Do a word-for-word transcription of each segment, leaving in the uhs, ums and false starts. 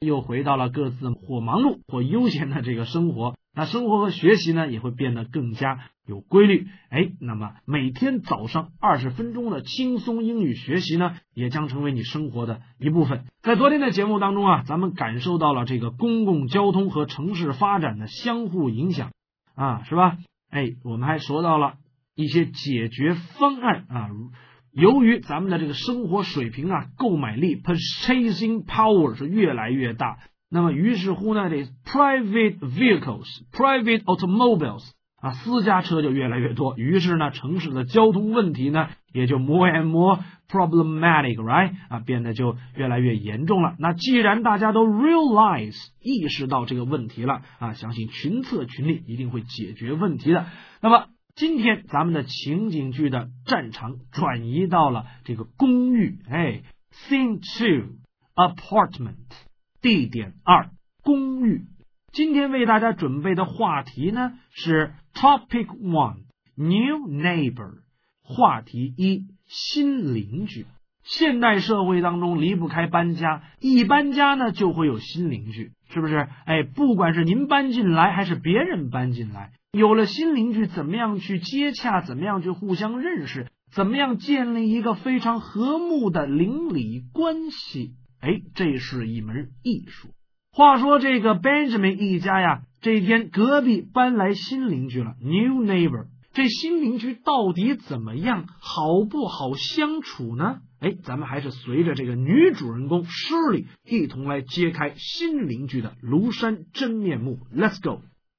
又回到了各自或忙碌或悠闲的这个生活，那生活和学习呢也会变得更加有规律。哎，那么每天早上二十分钟的轻松英语学习呢，也将成为你生活的一部分。在昨天的节目当中啊，咱们感受到了这个公共交通和城市发展的相互影响啊，是吧？哎，我们还说到了一些解决方案啊。由于咱们的这个生活水平啊，购买力 purchasing power 是越来越大，那么于是乎呢，这 private vehicles private automobiles 啊，私家车就越来越多，于是呢，城市的交通问题呢也就 more and more problematic right 啊，变得就越来越严重了。那既然大家都 realize 意识到这个问题了啊，相信群策群力一定会解决问题的。那么今天咱们的情景剧的战场转移到了这个公寓，哎 ，Scene two apartment 地点二公寓。今天为大家准备的话题呢是 Topic one New Neighbor 话题一新邻居。现代社会当中离不开搬家，一搬家呢就会有新邻居，是不是？哎，不管是您搬进来还是别人搬进来，有了新邻居，怎么样去接洽，怎么样去互相认识，怎么样建立一个非常和睦的邻里关系，哎，这是一门艺术。话说这个 Benjamin 一家呀，这一天隔壁搬来新邻居了 New neighbor， 这新邻居到底怎么样，好不好相处呢？哎，咱们还是随着这个女主人公 Shirley 一同来揭开新邻居的庐山真面目。 Let's go。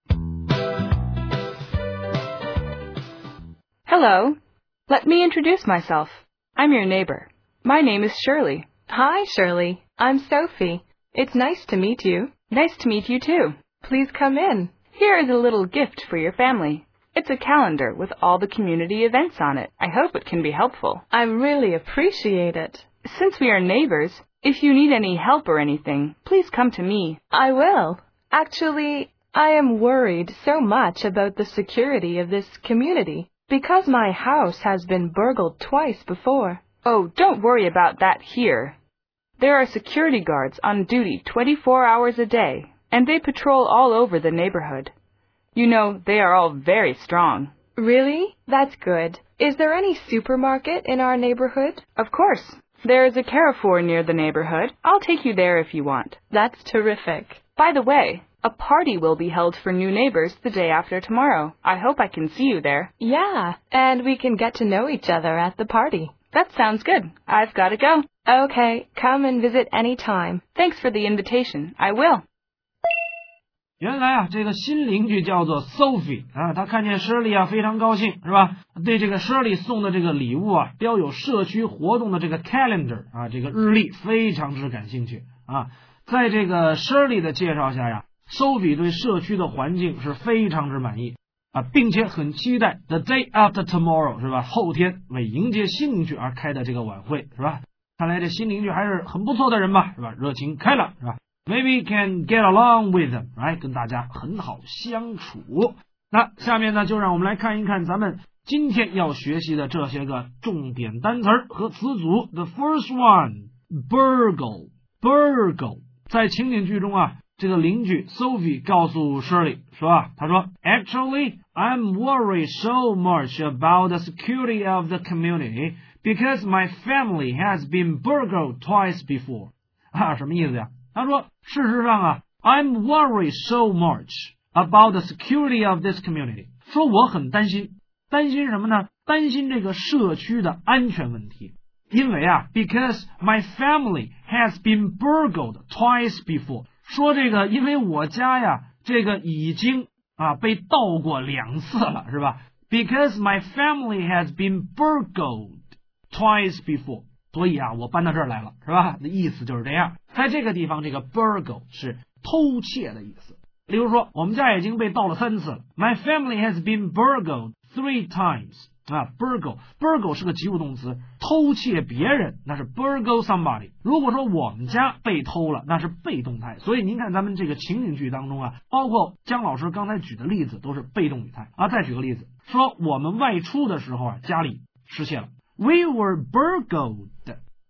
Hello, let me introduce myself. I'm your neighbor. My name is Shirley. Hi, Shirley. I'm Sophie. It's nice to meet you. Nice to meet you too. Please come in. Here is a little gift for your family. It's a calendar with all the community events on it. I hope it can be helpful. I really appreciate it. Since we are neighbors, if you need any help or anything, please come to me. I will. Actually, I am worried so much about the security of this community because my house has been burgled twice before. Oh, don't worry about that here. There are security guards on duty twenty-four hours a day, and they patrol all over the neighborhood. You know, they are all very strong. Really? That's good. Is there any supermarket in our neighborhood? Of course. There is a Carrefour near the neighborhood. I'll take you there if you want. That's terrific. By the way, a party will be held for new neighbors the day after tomorrow. I hope I can see you there. Yeah, and we can get to know each other at the party. That sounds good. I've got to go. Okay, come and visit any time. Thanks for the invitation. I will. 原来啊，这个新邻居叫做 Sophie 啊，她看见 Shirley 啊非常高兴，是吧？对这个 Shirley 送的这个礼物啊，标有社区活动的这个 calendar 啊，这个日历非常之感兴趣啊。在这个 Shirley 的介绍下呀 ，Sophie 对社区的环境是非常之满意啊，并且很期待 the day after tomorrow 是吧？后天为迎接新邻居而开的这个晚会是吧？看来这新邻居还是很不错的人吧，是吧？热情开朗是吧？Maybe can get along with them, right? 跟大家很好相处。那下面呢，就让我们来看一看咱们今天要学习的这些个重点单词和词组。The first one, burgle, burgle。在情景剧中啊，这个邻居 Sophie 告诉 Shirley 说啊，他说 Actually, I'm worried so much about the security of the community because my family has been burgled twice before. 啊，什么意思呀？他说事实上啊 I'm worried so much about the security of this community， 说我很担心，担心什么呢？担心这个社区的安全问题。因为啊 because my family has been burgled twice before， 说这个因为我家呀这个已经啊被盗过两次了，是吧？ because my family has been burgled twice before，所以啊，我搬到这儿来了，是吧？的意思就是这样。在这个地方，这个 burgle 是偷窃的意思。例如说，我们家已经被盗了三次了。My family has been burgled three times。啊 ，burgle burgle 是个及物动词，偷窃别人那是 burgle somebody。如果说我们家被偷了，那是被动态。所以您看咱们这个情景剧当中啊，包括姜老师刚才举的例子都是被动语态啊。再举个例子，说我们外出的时候啊，家里失窃了。We were burgled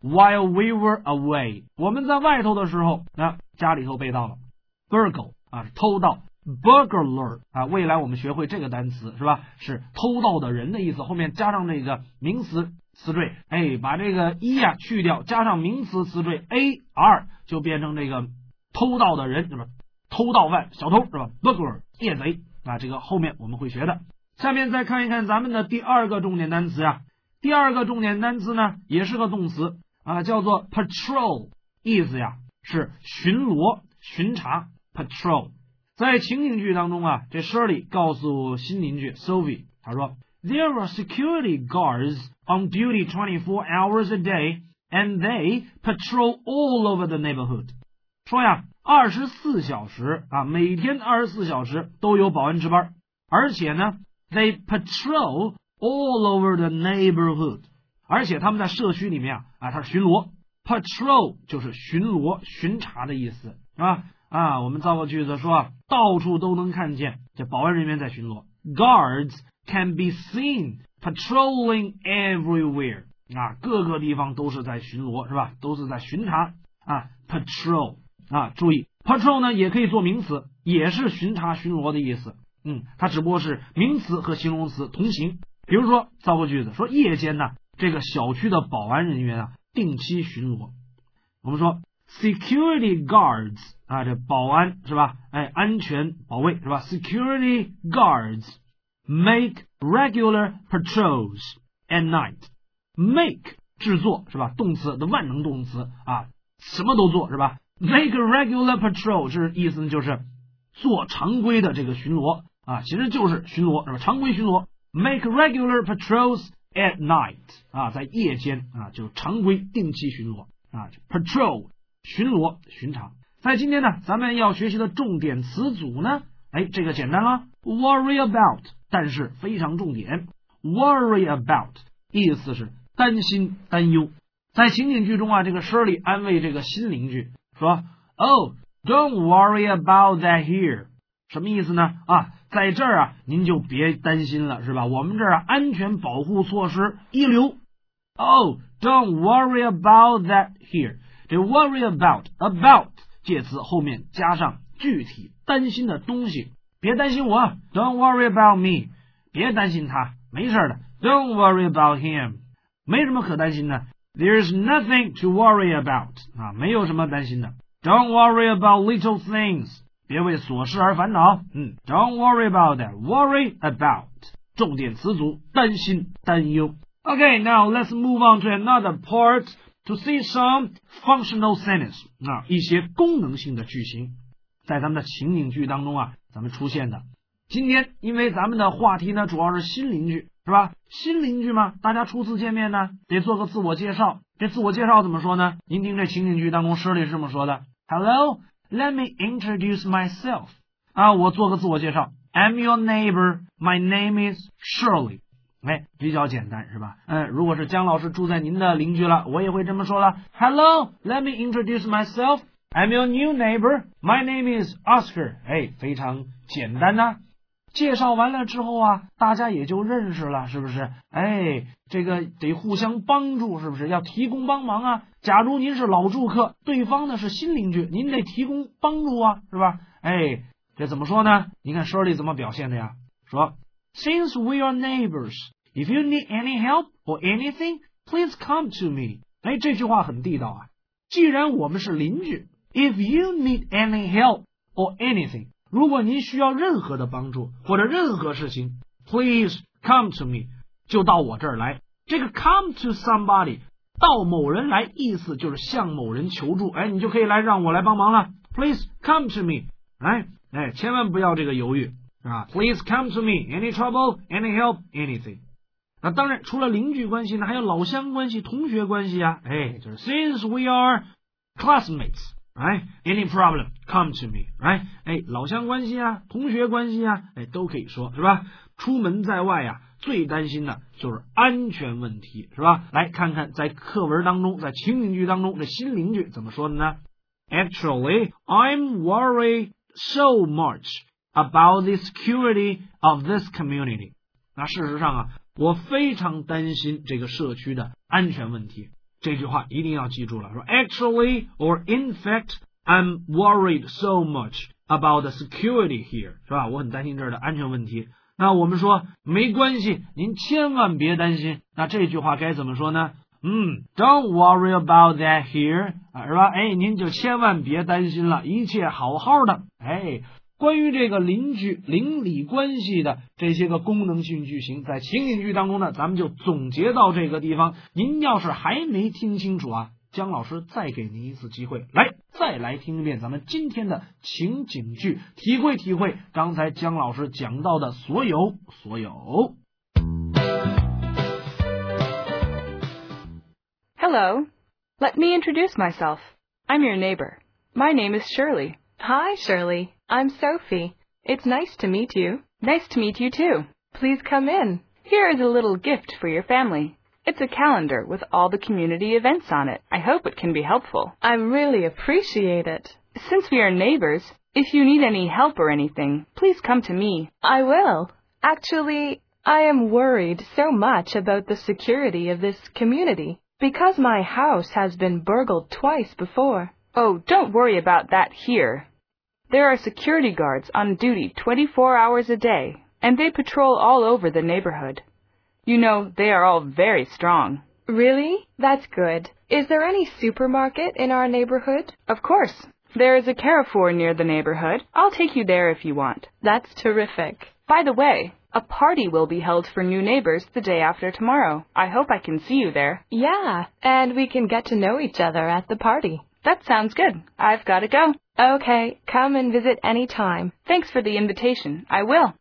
while we were away， 我们在外头的时候，那家里头被盗了。burgle 啊，是偷盗。burglar 啊，未来我们学会这个单词是吧？是偷盗的人的意思，后面加上那个名词词缀，哎，把这个一呀、啊、去掉，加上名词词缀 ar， 就变成这个偷盗的人是吧？偷盗犯、小偷是吧 ？burglar 窃贼啊，这个后面我们会学的。下面再看一看咱们的第二个重点单词呀、啊，第二个重点单词呢也是个动词啊，叫做 patrol， 意思呀是巡逻、巡查 patrol。在情景剧当中啊，这 Shirley 告诉新邻居 Sophie， 他说 There are security guards on duty twenty-four hours a day and they patrol all over the neighborhood。 说呀，二十四小时啊，每天二十四小时都有保安值班，而且呢 they patrol all over the neighborhood， 而且他们在社区里面啊，啊，他是巡逻。 patrol 就是巡逻、巡查的意思啊。啊，我们造个句子说，到处都能看见这保安人员在巡逻。Guards can be seen patrolling everywhere。啊，各个地方都是在巡逻，是吧？都是在巡查啊。Patrol 啊，注意 ，patrol 呢也可以做名词，也是巡查、巡逻的意思。嗯，它只不过是名词和形容词同形。比如说，造个句子说，夜间呢，这个小区的保安人员啊，定期巡逻。我们说 security guards。啊，这保安是吧？哎，安全保卫是吧 ？Security guards make regular patrols at night. Make 制作是吧？动词的万能动词啊，什么都做是吧 ？Make a regular patrol 是意思就是做常规的这个巡逻啊，其实就是巡逻是吧？常规巡逻 ，make regular patrols at night 啊，在夜间啊，就常规定期巡逻啊 ，patrol 巡逻巡查。在今天呢，咱们要学习的重点词组呢，哎，这个简单了 ，worry about， 但是非常重点 ，worry about 意思是担心、担忧。在情景剧中啊，这个 Shirley 安慰这个新邻居说 ，Oh, don't worry about that here， 什么意思呢？啊，在这儿啊，您就别担心了，是吧？我们这儿啊，安全保护措施一流。Oh, don't worry about that here， 这 worry about about。介词后面加上具体担心的东西，别担心我 ，Don't worry about me， 别担心他，没事的 ，Don't worry about him， 没什么可担心的 ，There's nothing to worry about， 啊，没有什么担心的 ，Don't worry about little things， 别为琐事而烦恼，嗯 ，Don't worry about that，worry about， 重点词组担心、担忧。Okay, now let's move on to another part.To see some functional sentence 啊，一些功能性的句型，在咱们的情景剧当中啊，咱们出现的。今天因为咱们的话题呢，主要是新邻居，是吧？新邻居嘛，大家初次见面呢，得做个自我介绍。这自我介绍怎么说呢？您听这情景剧当中Shirley是这么说的 ：Hello, let me introduce myself。啊，我做个自我介绍 ：I'm your neighbor. My name is Shirley。哎，比较简单是吧？嗯，如果是姜老师住在您的邻居了，我也会这么说了。Hello, let me introduce myself. I'm your new neighbor. My name is Oscar. 哎，非常简单呐。介绍完了之后啊，大家也就认识了，是不是？哎，这个得互相帮助，是不是？要提供帮忙啊。假如您是老住客，对方呢是新邻居，您得提供帮助啊，是吧？哎，这怎么说呢？你看 Shirley 怎么表现的呀？说 Since we are neighbors.If you need any help or anything, please come to me. 哎，这句话很地道啊。既然我们是邻居 ，If you need any help or anything， 如果您需要任何的帮助或者任何事情 ，please come to me， 就到我这儿来。这个 come to somebody， 到某人来，意思就是向某人求助。哎，你就可以来让我来帮忙了。Please come to me。哎哎，千万不要这个犹豫啊 ！Please come to me. Any trouble, any help, anything。那当然，除了邻居关系呢，还有老乡关系、同学关系啊。哎，就是 since we are classmates， right? Any problem, come to me, right? 哎，老乡关系啊，同学关系啊，哎，都可以说是吧？出门在外啊，最担心的就是安全问题，是吧？来看看在课文当中，在情景剧当中，这新邻居怎么说的呢 ？Actually, I'm worried so much about the security of this community. 那事实上啊。我非常担心这个社区的安全问题。 这句话一定要记住了，说 Actually or in fact I'm worried so much about the security here， 是吧？我很担心这儿的安全问题。那我们说没关系，您千万别担心。那这句话该怎么说呢？嗯 ，Don't worry about that here， 啊，是吧？哎，您就千万别担心了，一切好好的。哎，关于这个邻居邻里关系的这些个功能性句型，在情景句当中呢，咱们就总结到这个地方。您要是还没听清楚啊，姜老师再给您一次机会，来，再来听一遍咱们今天的情景句，体会体会刚才姜老师讲到的所有所有。 Hello. Let me introduce myself. I'm your neighbor. My name is Shirley. Hi, Shirley. I'm Sophie. It's nice to meet you. Nice to meet you too. Please come in. Here is a little gift for your family. It's a calendar with all the community events on it. I hope it can be helpful. I really appreciate it. Since we are neighbors, if you need any help or anything, please come to me. I will. Actually, I am worried so much about the security of this community because my house has been burgled twice before. Oh, don't worry about that here. There are security guards on duty twenty-four hours a day, and they patrol all over the neighborhood. You know, they are all very strong. Really? That's good. Is there any supermarket in our neighborhood? Of course. There is a Carrefour near the neighborhood. I'll take you there if you want. That's terrific. By the way, a party will be held for new neighbors the day after tomorrow. I hope I can see you there. Yeah, and we can get to know each other at the party. That sounds good. I've got to go. Okay, come and visit any time. Thanks for the invitation. I will.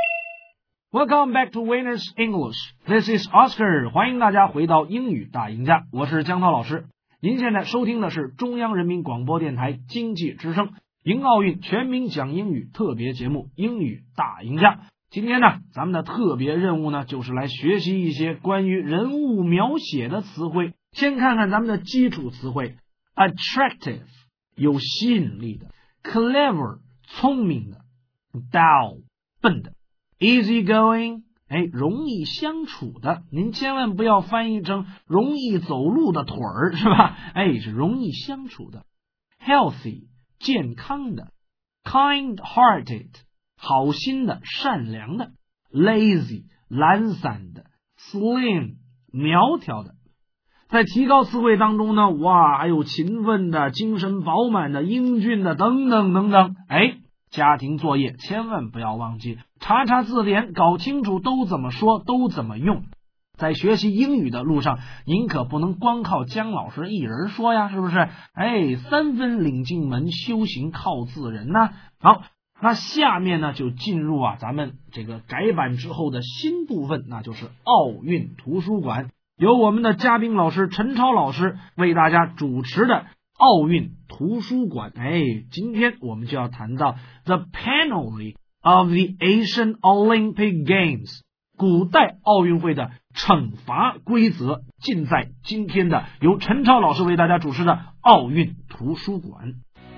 Welcome back to Winners English. This is Oscar. 欢迎大家回到英语大赢家，我是江涛老师。您现在收听的是中央人民广播电台经济之声迎奥运全民讲英语特别节目《英语大赢家》。今天呢，咱们的特别任务呢，就是来学习一些关于人物描写的词汇。先看看咱们的基础词汇 ：attractive 有吸引力的 ，clever 聪明的 ，dull 笨的。Easy going， 哎，容易相处的，您千万不要翻译成容易走路的腿儿，是吧？哎，是容易相处的。Healthy， 健康的。Kind-hearted， 好心的、善良的。Lazy， 懒散的。Slim， 苗条的。在提高词汇当中呢，哇，还有勤奋的、精神饱满的、英俊的等等等等，哎。家庭作业千万不要忘记查查字典，搞清楚都怎么说，都怎么用。在学习英语的路上，您可不能光靠姜老师一人说呀，是不是？哎，三分领进门，修行靠自人呐。好，那下面呢就进入啊咱们这个改版之后的新部分，那就是奥运图书馆，由我们的嘉宾老师陈超老师为大家主持的奥运图书馆。哎，今天我们就要谈到 The Penalty of the Asian Olympic Games， 古代奥运会的惩罚规则，尽在今天的由陈超老师为大家主持的奥运图书馆。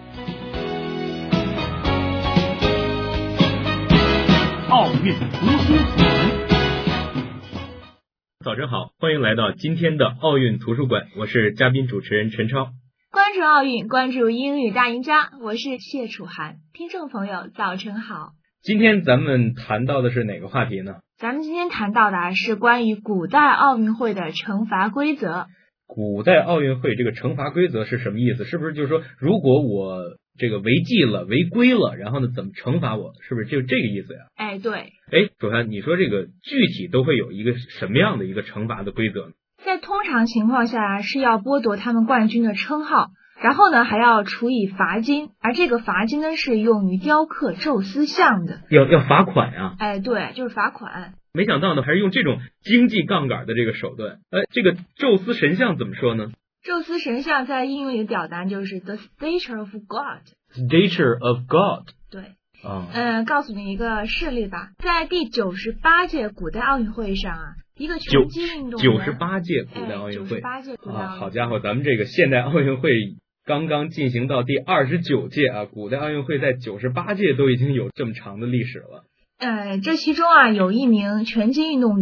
奥运图书馆， 早晨好，欢迎来到今天的奥运图书馆，我是嘉宾主持人陈超。 关注奥运，关注英语大赢家，我是谢楚涵。听众朋友早晨好。 今天咱们谈到的是哪个话题呢？ 咱们今天谈到的是关于古代奥运会的惩罚规则。 古代奥运会这个惩罚规则是什么意思？是不是就是说，如果我这个违纪了、违规了，然后呢怎么惩罚我？是不是就这个意思呀？ 哎，对。 哎，楚涵，你说这个具体都会有一个什么样的一个惩罚的规则呢？ 在通常情况下是要剥夺他们冠军的称号，然后呢还要处以罚金，而这个罚金呢是用于雕刻宙斯像的。 要要罚款啊？ 哎，对，就是罚款。没想到呢还是用这种经济杠杆的这个手段。哎，这个宙斯神像怎么说呢？ 宙斯神像在英语里的表达就是 the statue of God。Statue of God。 对。 哦。 嗯，告诉你一个事例吧，在第九十八届古代奥运会上啊。一个拳击运动员， 九十八届古代奥运会，九十八届古代奥运会、 啊，好家伙，咱们这个现代奥运会刚刚进行到第二十九届啊，古代奥运会在九十八届都已经有这么长的历史了。 呃，这其中啊，有一名拳击运动员，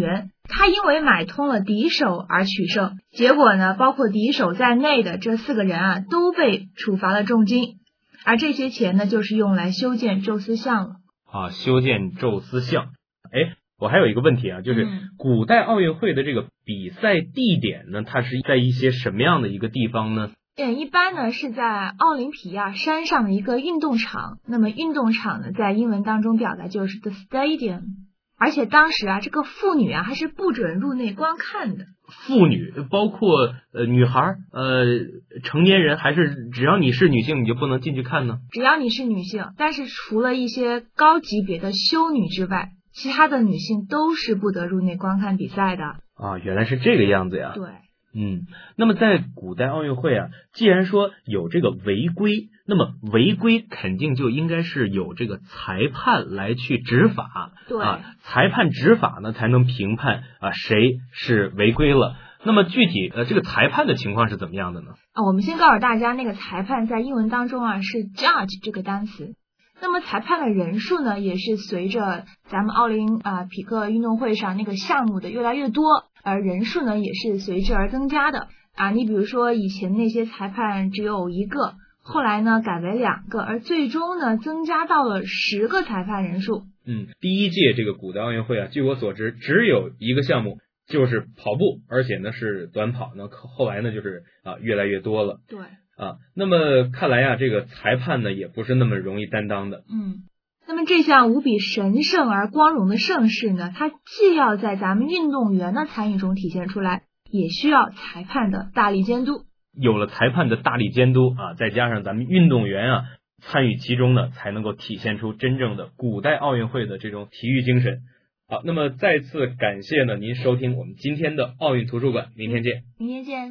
他因为买通了敌手而取胜，结果呢，包括敌手在内的这四个人啊，都被处罚了重金，而这些钱呢，就是用来修建宙斯像了。 啊，修建宙斯像。哎，我还有一个问题啊，就是古代奥运会的这个比赛地点呢，它是在一些什么样的一个地方呢？ 嗯，一般呢是在奥林匹亚山上的一个运动场。那么运动场呢，在英文当中表达就是 the stadium。而且当时啊，这个妇女啊还是不准入内观看的。 妇女包括呃女孩呃成年人，还是只要你是女性你就不能进去看呢？ 只要你是女性，但是除了一些高级别的修女之外，其他的女性都是不得入内观看比赛的。 啊，原来是这个样子呀。 对。 嗯，那么在古代奥运会啊，既然说有这个违规，那么违规肯定就应该是有这个裁判来去执法。 对啊，裁判执法呢才能评判啊谁是违规了。那么具体呃这个裁判的情况是怎么样的呢？ 啊，我们先告诉大家，那个裁判在英文当中啊是 judge 这个单词。那么裁判的人数呢，也是随着咱们奥林啊、呃、匹克运动会上那个项目的越来越多，而人数呢也是随之而增加的啊。你比如说以前那些裁判只有一个，后来呢改为两个，而最终呢增加到了十个裁判人数。 嗯，第一届这个古代奥运会啊，据我所知只有一个项目，就是跑步，而且呢是短跑，那后来呢就是啊越来越多了。 对。 啊，那么看来啊，这个裁判呢也不是那么容易担当的。 嗯，那么这项无比神圣而光荣的盛事呢，它既要在咱们运动员的参与中体现出来，也需要裁判的大力监督。 有了裁判的大力监督啊，再加上咱们运动员啊参与其中呢，才能够体现出真正的古代奥运会的这种体育精神。好，那么再次感谢呢您收听我们今天的奥运图书馆，明天见。 明天见。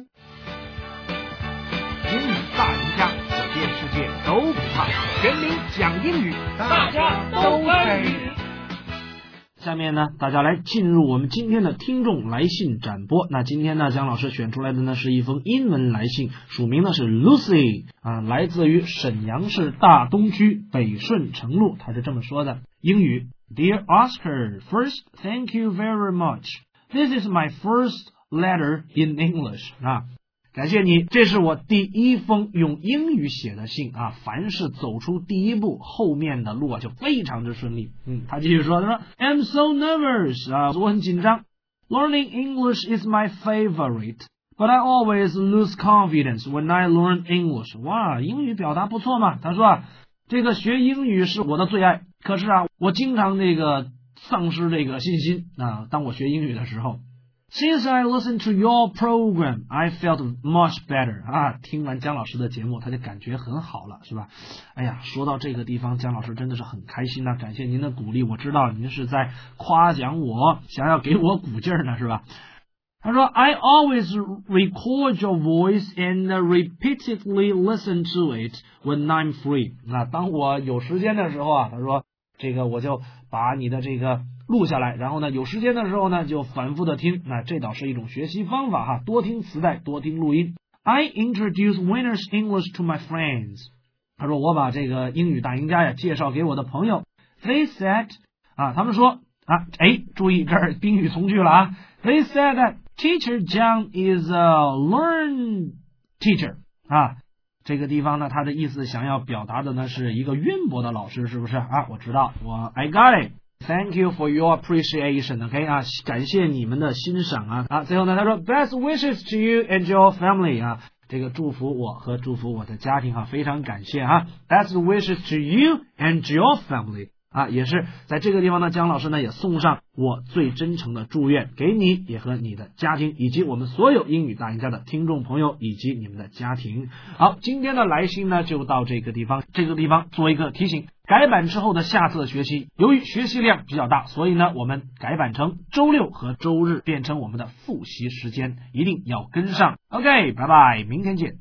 英语大赢家，走遍世界都不怕，全民讲英语，大家都参与。下面呢，大家来进入我们今天的听众来信展播。那今天呢，姜老师选出来的呢是一封英文来信，署名呢是 Lucy 啊，来自于沈阳市大东区北顺城路。他是这么说的：英语 Dear Oscar, first, thank you very much. This is my first letter in English 啊。感谢你，这是我第一封用英语写的信啊！凡是走出第一步，后面的路啊就非常之顺利。嗯，他继续说，他说 I'm so nervous 啊，我很紧张。Learning English is my favorite, but I always lose confidence when I learn English. 哇，英语表达不错嘛。他说啊，这个学英语是我的最爱，可是啊，我经常这个丧失这个信心啊。当我学英语的时候。Since I listened to your program, I felt much better. 啊，听完姜老师的节目，他就感觉很好了，是吧？哎呀，说到这个地方，姜老师真的是很开心呐、啊！感谢您的鼓励，我知道您是在夸奖我，想要给我鼓劲儿呢，是吧？他说 I always record your voice and repeatedly listen to it when I'm free. 那当我有时间的时候啊，他说这个我就把你的这个录下来，然后呢有时间的时候呢就反复的听，那这倒是一种学习方法哈，多听磁带，多听录音。I introduce Winners English to my friends. 他说我把这个英语大赢家呀介绍给我的朋友。They said 啊，他们说啊，哎，注意这儿宾语从句了啊。They said that Teacher John is a learned teacher. 啊，这个地方呢，他的意思想要表达的呢是一个渊博的老师，是不是啊？我知道，我 I got it.Thank you for your appreciation. OK 啊，感谢你们的欣赏啊啊！最后呢，他说 Best wishes to you and your family 啊，这个祝福我和祝福我的家庭啊，非常感谢啊 ！Best wishes to you and your family 啊，也是在这个地方呢，姜老师呢也送上我最真诚的祝愿给你，也和你的家庭，以及我们所有英语大赢家的听众朋友以及你们的家庭。好，今天的来信呢就到这个地方，这个地方做一个提醒。改版之后的下次学习，由于学习量比较大，所以呢，我们改版成周六和周日变成我们的复习时间，一定要跟上。OK， 拜拜，明天见。